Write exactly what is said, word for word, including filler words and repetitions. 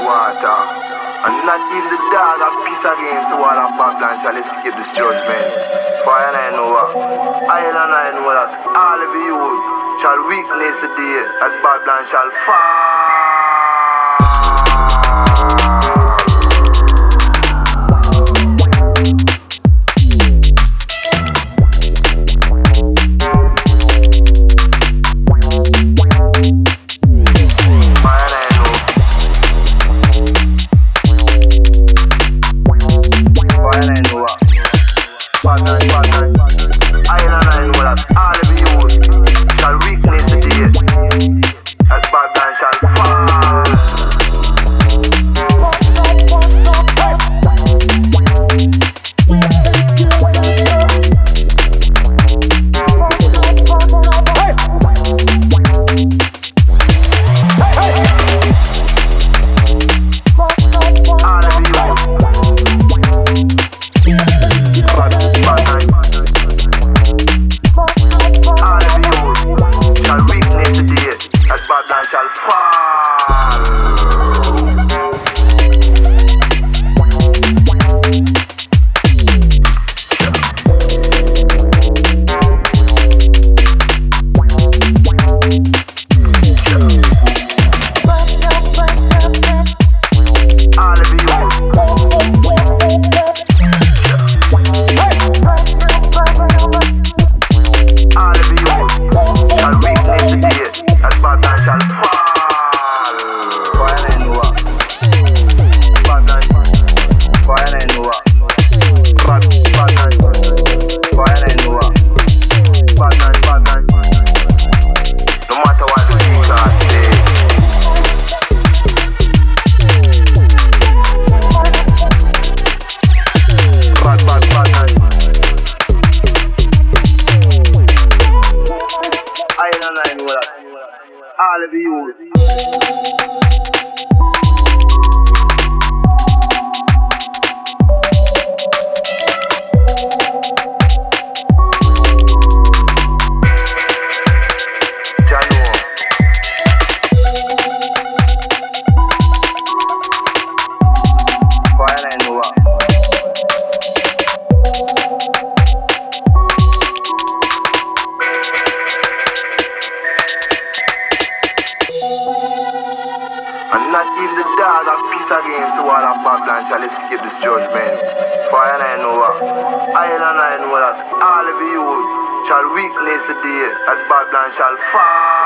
water. And not even the dog of peace against the wall of Babylon shall escape this judgment. For I and I know what? I and I know that all of you shall witness the day that Babylon shall fall. All of you. And not even the dog of peace against the wall of Babylon shall escape this judgment. For I and I know what? I and I know that all of you shall witness the day that Babylon shall fall.